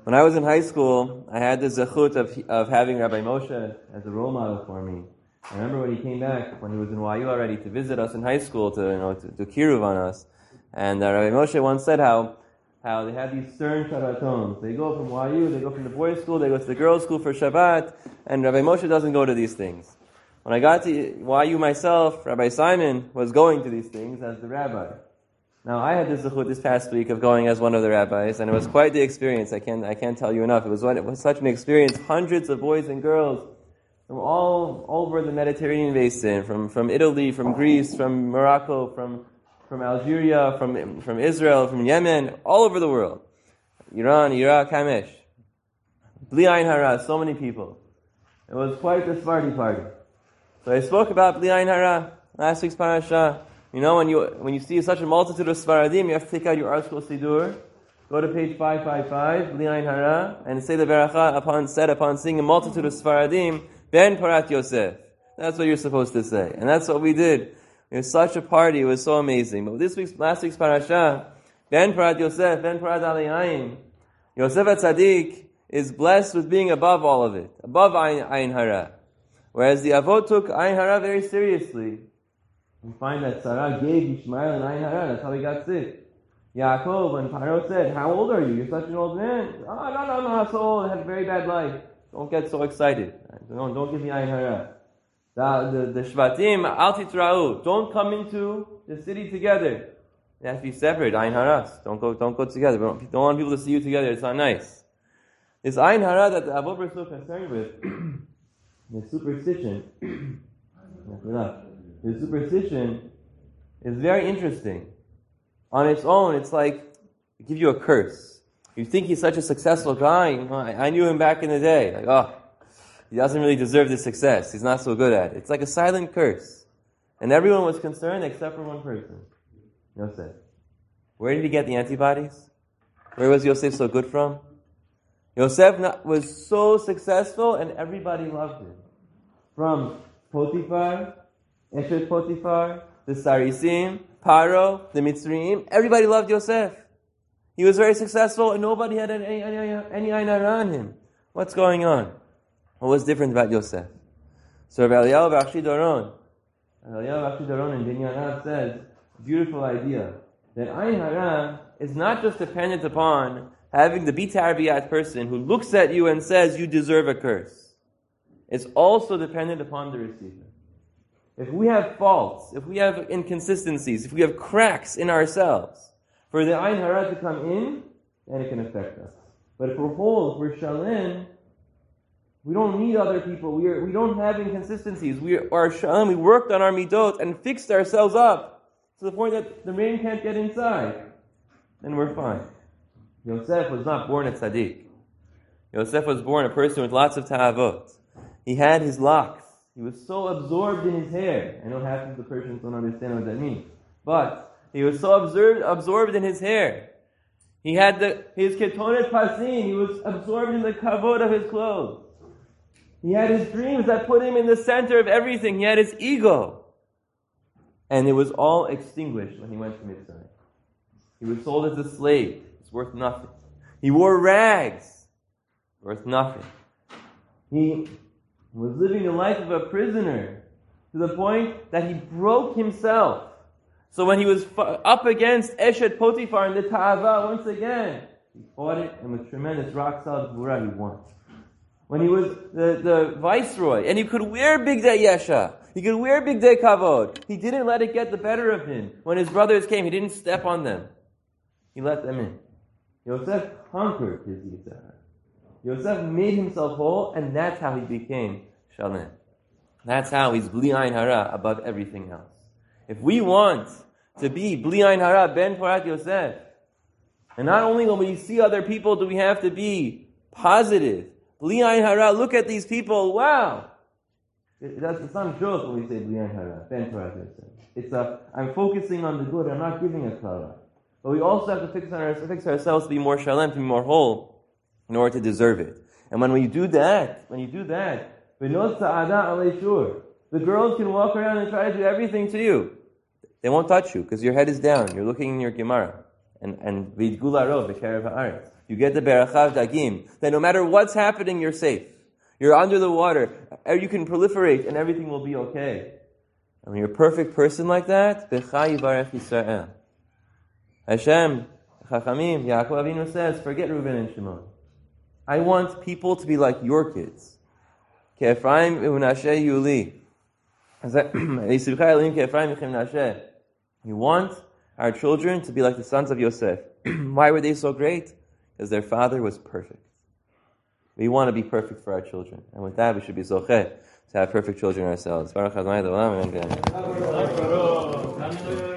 When I was in high school, I had the zechut of having Rabbi Moshe as a role model for me. I remember when he came back, when he was in YU already, to visit us in high school, to kiruv on us. And Rabbi Moshe once said how they have these stern Shabbatons. They go from YU, they go from the boys' school, they go to the girls' school for Shabbat, and Rabbi Moshe doesn't go to these things. When I got to YU myself, Rabbi Simon was going to these things as the rabbi. Now, I had the zechut this past week of going as one of the rabbis, and it was quite the experience. I can't tell you enough. It was such an experience. Hundreds of boys and girls from all over the Mediterranean basin, from Italy, from Greece, from Morocco, from Algeria, from Israel, from Yemen, all over the world. Iran, Iraq, Kamesh. Bli Ayin Hara, so many people. It was quite the Sephardi party. So I spoke about Bli Ayin Hara last week's parasha. You know, when you see such a multitude of Sfaradim, you have to take out your Arskol Sidur, go to page 555, Bli Ayin Hara, and say the beracha upon seeing a multitude of Sfaradim, Ben Parat Yosef. That's what you're supposed to say. And that's what we did. It was such a party, it was so amazing. But last week's parasha, Ben Parat Yosef, Ben Parat Alayayim, Yosef HaTzadik is blessed with being above all of it, above Ayin Hara. Whereas the Avot took Ayin Hara very seriously. We find that Sarah gave Ishmael an Ayin Hara, that's how he got sick. Yaakov, when Paro said, how old are you? You're such an old man. Oh, no, I'm not so old, I had a very bad life. Don't get so excited. Don't give me Ayin Hara. The Shvatim, Al Titra'u, don't come into the city together. They have to be separate, Ayin Haras. Don't go together. Don't want people to see you together, it's not nice. This Ayin Hara that the Avot were so concerned with, the superstition, the superstition is very interesting. On its own, it's like, it gives you a curse. You think he's such a successful guy. I knew him back in the day. Like, he doesn't really deserve this success. He's not so good at it. It's like a silent curse. And everyone was concerned except for one person. Yosef. Where did he get the antibodies? Where was Yosef so good from? Yosef was so successful and everybody loved him. From Potiphar, Eshet Potiphar, the Sarisim, Paro, the Mitzrayim, everybody loved Yosef. He was very successful and nobody had any Ayin Hara on him. What's going on? What was different about Yosef? So Rabbi Eliyahu B'Achshi Doron in Binyan Av says, beautiful idea, that Ayin Hara is not just dependent upon having the Bitar Biyat person who looks at you and says you deserve a curse. It's also dependent upon the receiver. If we have faults, if we have inconsistencies, if we have cracks in ourselves, for the Ayin Hara to come in, then it can affect us. But if we're whole, if we're shalem, we don't need other people. We don't have inconsistencies. We are shalom. We worked on our midot and fixed ourselves up to the point that the rain can't get inside. Then we're fine. Yosef was not born a tzaddik. Yosef was born a person with lots of ta'avot. He had his locks. He was so absorbed in his hair. I know half of the Persians don't understand what that means. But he was so absorbed in his hair. He had his ketonet pasim. He was absorbed in the kavod of his clothes. He had his dreams that put him in the center of everything. He had his ego. And it was all extinguished when he went to Mitzrayim. He was sold as a slave. It's worth nothing. He wore rags. Worth nothing. He was living the life of a prisoner to the point that he broke himself. So when he was up against Eshet Potiphar in the Ta'ava, once again, he fought it, and with tremendous rock solid gvura, he won. When he was the viceroy, and he could wear Bigdei Yesha, he could wear Bigdei Kavod, he didn't let it get the better of him. When his brothers came, he didn't step on them. He let them in. Yosef conquered his Yitzhak. Yosef made himself whole, and that's how he became Shalem. That's how he's Bli Ayin Hara above everything else. If we want to be Bli Ayin Hara, Ben Parat Yosef, and not only when we see other people do we have to be positive, Bli Ayin Hara, look at these people, wow! It's not a joke when we say Bli Ayin Hara, Ben Parat Yosef. I'm focusing on the good, I'm not giving a kala. But we also have to fix ourselves to be more shalem, to be more whole, in order to deserve it. And when you do that, the girls can walk around and try to do everything to you. They won't touch you because your head is down. You're looking in your Gemara. And vidgula rov b'kerev haaretz. you get the berachav dagim, then no matter what's happening, you're safe. You're under the water. You can proliferate and everything will be okay. And when you're a perfect person like that, B'cha yivarech Yisrael. Hashem, Chachamim, Yaakov Avinu says, forget Reuben and Shimon. I want people to be like your kids. Ke'Ephraim u'Menashe Yuli. We want our children to be like the sons of Yosef. Why were they so great? Because their father was perfect. We want to be perfect for our children. And with that, we should be zocheh to have perfect children ourselves. Baruch Adonai Le'olam, amen.